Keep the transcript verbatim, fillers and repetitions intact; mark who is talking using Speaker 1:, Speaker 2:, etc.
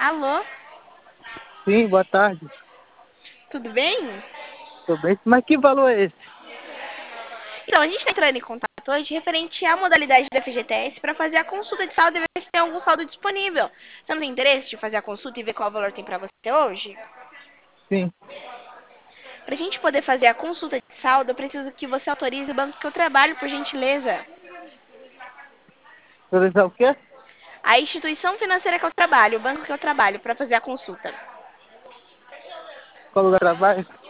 Speaker 1: Alô,
Speaker 2: Sim, boa tarde.
Speaker 1: tudo bem?
Speaker 2: Tô bem. Mas que valor é esse?
Speaker 1: Então, a gente está entrando em contato hoje referente à modalidade da F G T S para fazer a consulta de saldo e ver se tem algum saldo disponível. Você não tem interesse de fazer a consulta e ver qual valor tem para você hoje?
Speaker 2: Sim.
Speaker 1: Para a gente poder fazer a consulta de saldo, eu preciso que você autorize o banco que eu trabalho, por gentileza.
Speaker 2: Autorizar o quê?
Speaker 1: A instituição financeira que eu trabalho, o banco que eu trabalho, para fazer a consulta.
Speaker 2: Qual lugar de trabalho?